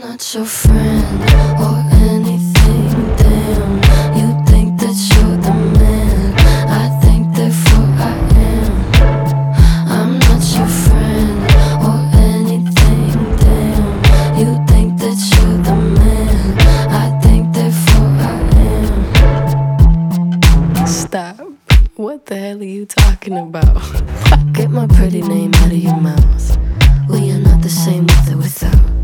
not your friend or anything, damn. You think that you're the man, I think therefore I am. I'm not your friend or anything, damn. You think that you're the man, I think therefore I am. Stop. What the hell are you talking about? Get my pretty name out of your mouth. We are not the same with or without.